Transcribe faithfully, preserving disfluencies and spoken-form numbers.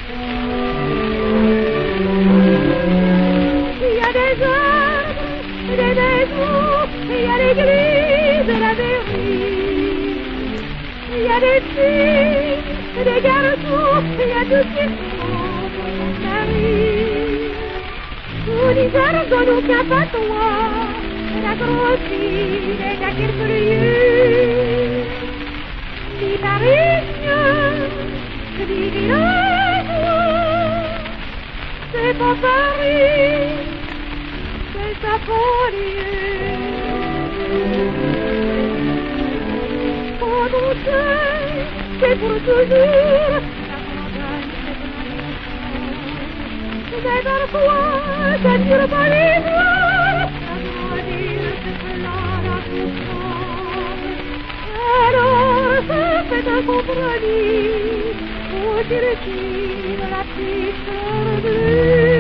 Il y a des arbres, des maisons, il y a l'église et la mairie. Il y a des filles, des garçons, il y a tout ce qui compte dans Paris. Tous les arbres n'ont qu'un patois, la grosse ville est à quelques lieues. Les Parisiens, les villageois, c'est pas Paris, c'est sa folie. Quand on sait, c'est pour toujours, la campagne, c'est parfois, ça ne dure pas les jours, la ville, c'est là la puissance. Alors, ça fait un compromis, faut dire qui la petite bleue.